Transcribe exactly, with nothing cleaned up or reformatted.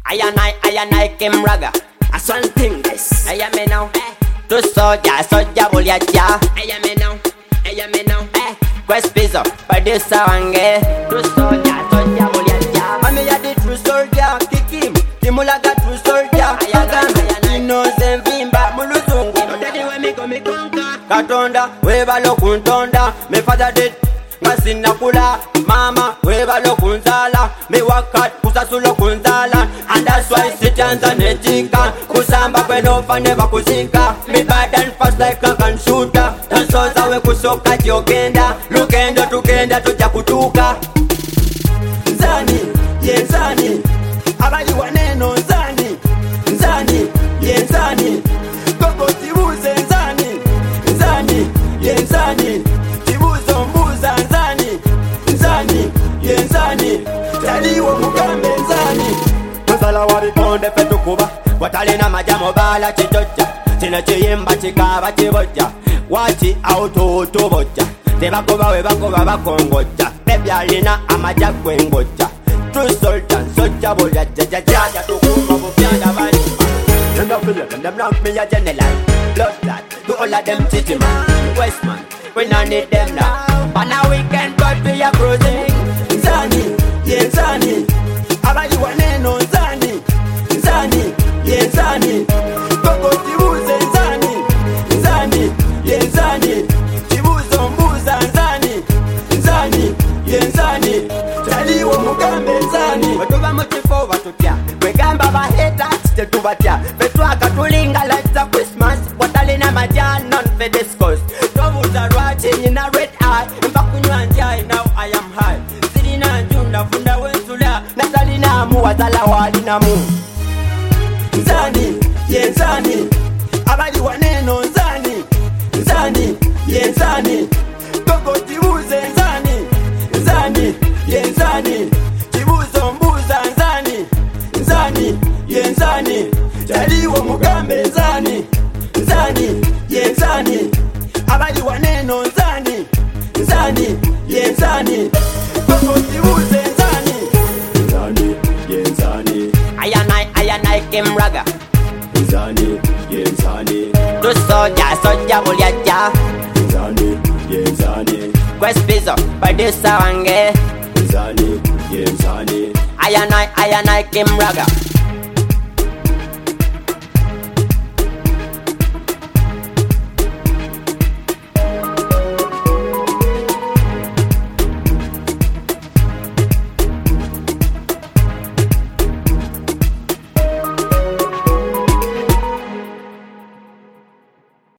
I and I, I and I Kim Raga. A swan thing this. I am me now. To soja, soja buliaja. I am me now. I am me now. Quest pizza, Padisa wange. To soja, soja buliaja. Mami ya the true soldier, kick him. Kimulaga true soldier. I and I, Inoze vimba muluzungu. Daddy when me go me conquer. Katonda, weba lo kuntonda. Me father did. Masina kula, mama, weba lo kunzala. Me wakat, kusasulo kunzala. And that's why citizens are netika. Kusamba kweno fane bakuzika. Me bad and fast like a gun shooter. Tansoza we kusoka jogenda. Lukendo tukenda tuja kutuka. Nzani, ye nzani. Abali waneno nzani. Nzani, ye nzani. Koko tibuze nzani. Nzani, ye nzani. Tibuzo mbuza nzani. Nzani, ye nzani. Taliwo mugambe nzani. Kusala wabikonde fetukuba. Watalina majamo bala chichocha. Chino chiyimba chikaba chibocha. Wachi auto utubocha. Tebakuba webakuba bakongocha. Bebyalina amajagwe ngocha. True soldier, soja boya jaja jaja. Tukuma bufyanda bani. Them not feel them, them not me a general. Blood clot, to all of them city man. Westman, we not need them now. But now we can go to your cruising. Nzani, ye nzani. Abali waneno nzani. Nzani, ye nzani. Koko tibuze nzani. Nzani, ye nzani. Tibuzo mbuza nzani. Nzani, ye nzani. Taliwo mugambe nzani. Watuba mutifo watutya. Wegamba baheta tetubatya. Betwaka tulinga like the Christmas. Watalina majan non for discuss. Tobuza rwati in a red eye. Mbakunywa njai now I am high. Sirina njunda funda wenzula. Natalina mu watala walina mu. Nzani, ye nzani. Abali waneno nzani. Nzani, ye nzani. Koko tibuze nzani. Nzani, ye nzani. Tibuzo mbuza nzani. Nzani, ye nzani. Taliwo mugambe nzani. Nzani, ye nzani. Abali waneno nzani. Nzani, ye nzani. Koko tibuze nzani. Nzani, ye nzani. I and I, I and I Kim Raga. Nzani, ye nzani. To soja, soja buliaja. Nzani, ye nzani. Quest pizza, Padisa wange. Nzani, ye nzani. I and I, I and I Kim Raga.